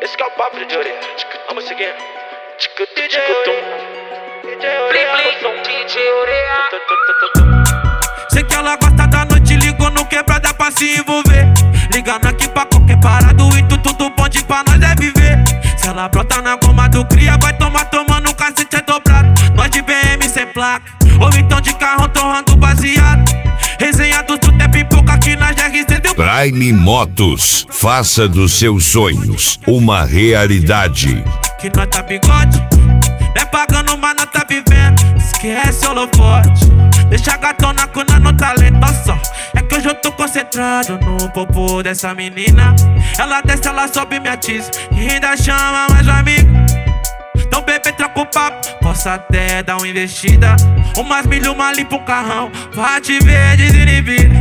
Esse que é o papo de orelha. Vamos seguir. DJ Sei que ela gosta da noite, ligou no quebrada pra se envolver. Ligando aqui pra qualquer parado, e tudo bom de pra nós é viver. Se ela brota na goma do cria, vai tomando um cacete é dobrado. Nós de BM sem placa, ou então de carro torrando baseado. Resenha do tempo em pouco aqui na GRC deu. Prime Motos, faça dos seus sonhos uma realidade. Que nós tá bigode, não é pagando, mas nós tá vivendo. Esquece o holofote, deixa a gatona com no talento. Só é que hoje eu tô concentrado no popô dessa menina. Ela desce, ela sobe, me atiça e ainda chama mais um amigo. Então bebê, troca o papo, posso até dar uma investida. Umas milho, uma limpa um carrão, pra te ver desinibida.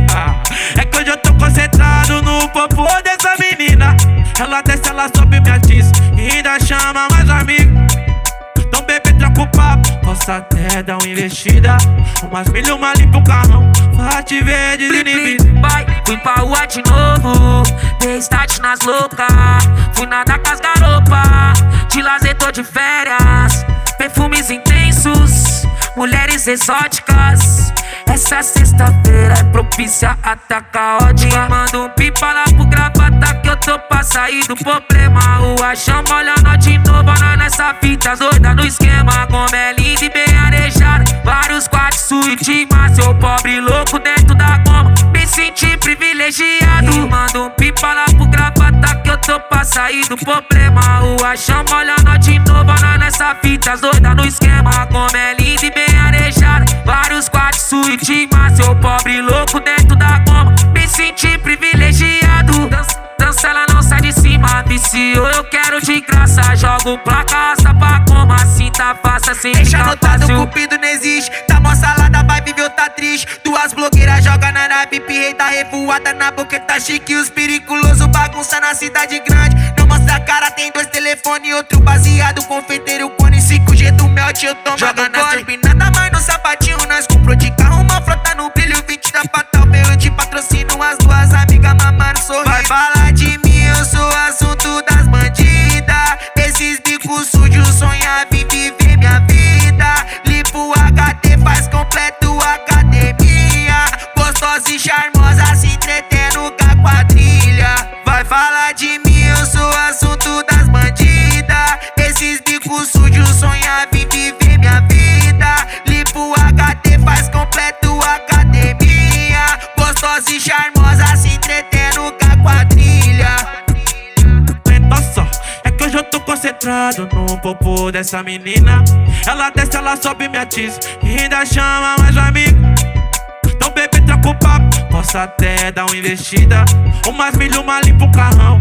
É que hoje eu tô concentrado no popô dessa menina. Ela desce, ela sobe, me atiça e ainda chama mais um amigo. Então bebê, troca o papo, posso até dar uma investida. Umas milho, uma limpa um carrão, pra te ver desinibida. Vai, fui pra rua de novo, dei start nas loucas. Fui nadar com as garopas, de lazer tô de férias. Perfumes intensos, mulheres exóticas. Essa sexta-feira é propícia a tá caótica. Manda um pipa lá pro Gravata que eu tô pra sair do problema. O Achama olha nós de novo, nós nessa fita doida no esquema. Como é linda e bem arejada, vários quartos, suíte, mas seu pobre louco dentro da goma. Me senti privilegiado. E manda um pipa lá pro Gravata que eu tô pra sair do problema. O Achama olha nós de novo, nós nessa fita doida no esquema. Como é linda e bem arejada, vários quartos, suíte, mas seu pobre louco dentro da goma. Me senti privilegiado. Dança, ela não sai de cima. Viciou, eu quero de graça. Jogo placa, raça pra coma. Assim tá fácil, assim deixa fica anotado, fácil. cupido não existe. Tá mó salada, vai viver, tá triste. Duas blogueiras joga na nave, rei tá revoada na boca, tá chique. Os periculosos bagunça na cidade grande. Não mostra a cara, tem 2 telefones, outro baseado. Confeiteiro, cone, 5G do melt, eu tomo. Joga na turbinada, mas no sapatinho nós comprou de carro, uma frota no brilho, 20 da Fatal. Pelo de patrocínio, as duas amigas mamando sorriso. Vai falar de mim, eu sou assunto das bandidas. Esses bicos sujos sonham em viver minha vida. Limpo HD, faz completo academia. Gostosa e charmosa, se entretendo com a quadrilha. Vai falar de mim, eu sou assunto das bandidas. Esses bicos sujos sonham em viver minha vida. Limpo HD, faz completo academia. Gostosa e charmosa, se entretendo com a quadrilha. Só é que hoje eu tô concentrado no popô dessa menina. Ela desce, ela sobe, me atiça e ainda chama mais um amigo. Então bebê, troca o papo, posso até dar uma investida. Umas milho, uma limpa um carrão.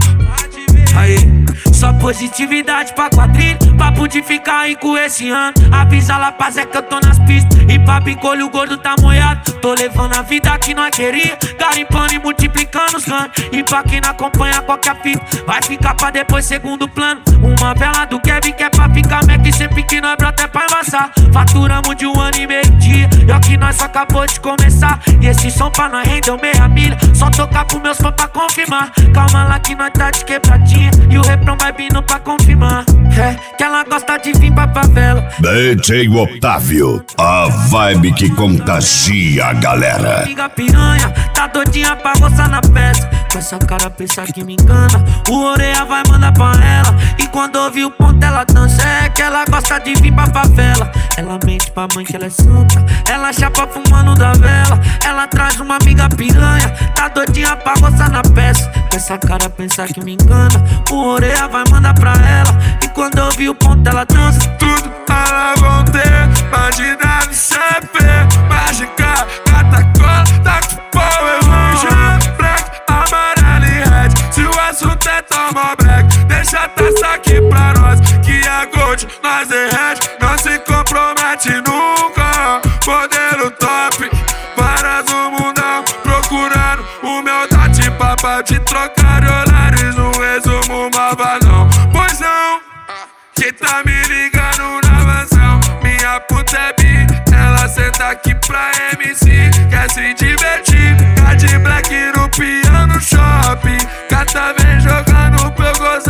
Aí, só positividade pra quadrilha, papo de ficar rico esse ano. Avisa lá pra Zé que eu tô nas pistas, e pra picolho o gordo tá molhado. Tô levando a vida que nós queria, garimpando e multiplicando os canos. E pra quem não acompanha qualquer fita, vai ficar pra depois segundo plano. Uma vela do Kevin que é pra ficar Mac, sempre que nós brota é pra embaçar. Faturamos de 1 ano e meio dia, e ó que nós só acabou de começar. E esse som pra nós rendeu meia milha, só tocar pros meus fãs pra confirmar. Calma lá que nós tá de quebradinha, e o refrão vai vindo pra confirmar. É que ela gosta de vir pra favela. DJ Otávio, a vibe que contagia a galera. Amiga piranha, tá doidinha pra roçar na peça. Com essa cara pensa que me engana, o Oreia vai mandar pra ela. E quando ouvir o ponto ela dança. É que ela gosta de vir pra favela. Ela mente pra mãe que ela é santa, ela chapa fumando da vela. Ela traz uma amiga piranha, tá doidinha pra roçar na peça. Com essa cara pensa que me engana, o Oreia vai mandar pra ela. E quando ouvir o ponto ela dança. Tudo elas vão ter, imagina no CP. Mágica, catacola, tá com power roxa, black, amarelo e red. Se o assunto é tomar black, deixa a taça aqui pra nós, que é gold, nós é red. Não se compromete nunca, modelo top. Várias no mundão, procurando humildade, papo de trocar dólares. No resumo, malvadão, pois não, que tá me ligando na mansão. Minha puta é bi, ela senta aqui pra MC, quer se divertir. Card black no piano shopping, cata vem jogando pra eu gozar no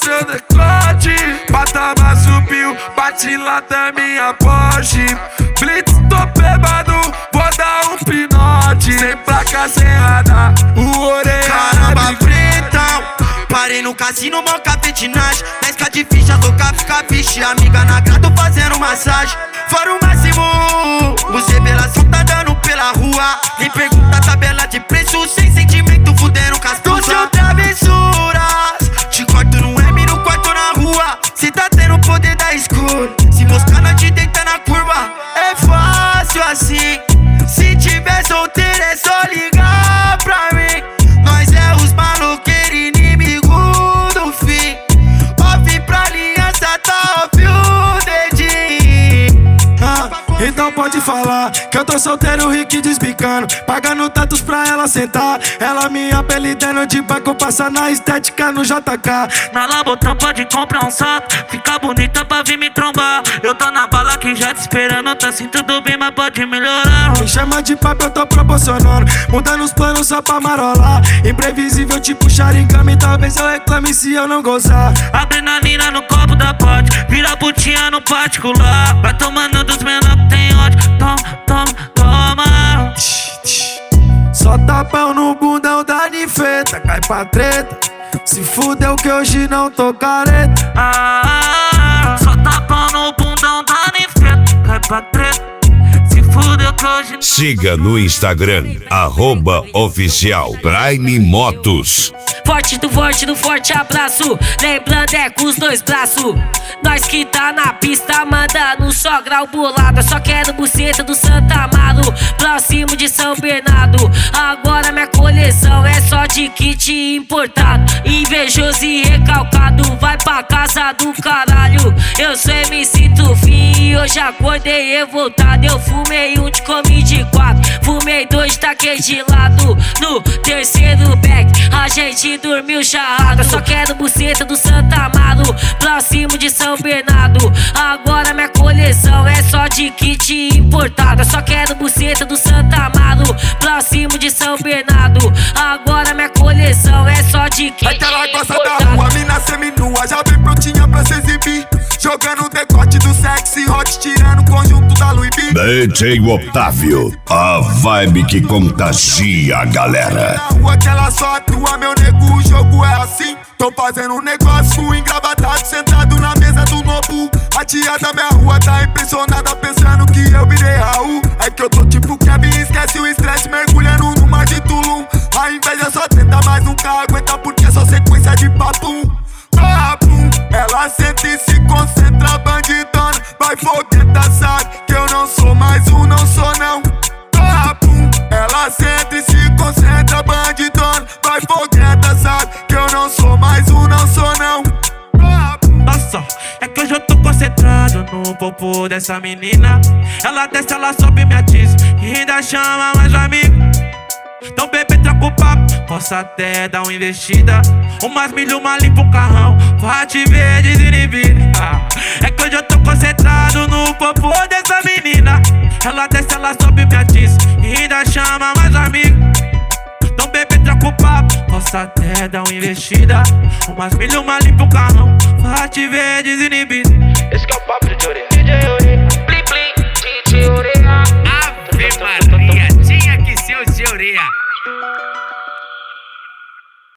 seu decote. Patamar subiu, bate lata minha Porsche. Blitz, tô bêbado, vou dar um pinote. Sem placa, sem radar, o orelha. Caramba, pretão, parei no cassino, mó capetinagem. Na esca de ficha, tocar, fica ficha. Amiga na grado fazendo massagem. Fora o máximo, os revelação tá dando pela rua. Nem pergunta a tabela de preço, sem sentimento, fudendo castura. No seu travessuras, te corto no M, no quarto na rua. Se tá tendo o poder da escura, se moscar não te deita na curva. É fácil assim, se tiver solteiro é só ligar pra mim. Nós é os maloqueiros, inimigo do fim. Off pra aliança, tá off o dedinho. Então pode falar que eu tô solteiro, rico e desbicando, pagando tantos pra ela sentar. Ela me apelidando de banco, passa na estética no JK. Na Labotão pode comprar um sapo, fica bonita pra vir me trombar. Eu tô na bala que já te esperando, tá assim tudo bem, mas pode melhorar. Me chama de papo, eu tô proporcionando, mudando os planos só pra marolar. Imprevisível tipo Sharingan, talvez eu reclame se eu não gozar. Adrenalina no copo da pote, vira putinha no particular. Vai tomando dos menor que tem ódio, toma, toma, toma. Só tapão no bundão da ninfeta, cai pra treta. Se fudeu que hoje não tô careta. Só tapão no bundão da ninfeta, cai pra treta. Se fudeu que hoje não. Siga no Instagram, @oficial Prime Motos. Forte do forte abraço. Lembrando é com os dois braços. Nós que tá na pista mandando só grau bolada. Só quero buceta do Santa Amaro, próximo de São Bernardo. Agora minha coleção é só de kit importado. Invejoso e recalcado, vai pra casa do caralho. Eu sou MC Tufim e hoje acordei revoltado. Eu fumei um de comi de 4, fumei 2 de taquei de lado. No terceiro back a gente dormiu charrado. Só quero buceta do Santa Amaro, próximo de São Bernardo. Agora minha coleção é só de kit importado. Só quero buceta do Santa Amaro, próximo de São Bernardo. Agora minha coleção é só de kit importado. É que ela gosta da rua, mina seminua, já vem prontinha pra se exibir. Jogando o decote do sexy hot, tirando o conjunto da Louis V. DJ Otávio, a vibe que contagia a galera. Na rua que ela só atua, meu nego, o jogo é assim. Tô fazendo um negócio engravatado, sentado na mesa do Nobu. A tia da minha rua tá impressionada, pensando que eu virei Raul. É que eu tô tipo Kevin, esquece o estresse, mergulhando no mar de Tulum. A inveja só tenta, mas nunca aguenta, porque é só sequência de papum. Papum, ela sente e se concentra, bandidona. Vai fogueta, sabe que eu não sou mais um, não sou não. Papum, ela sente e se concentra, bandidona. Vai fogueta, sabe que eu não sou mais um, não sou não. Nossa, é que hoje eu tô concentrado no popô dessa menina. Ela desce, ela sobe, me atiça e ainda chama mais um amigo. Então bebê, troca o papo, posso até dar uma investida. Umas milho, uma limpa o carrão, pra te ver desinibida. É que hoje eu tô concentrado no popô dessa menina. Ela desce, ela sobe, me atiça e ainda chama mais um amigo. Então bebê, troca o papo, posso até dar uma investida. Umas milho, uma limpa o carrão, pra te ver desinibida. Esse que é o papo de Jory. DJ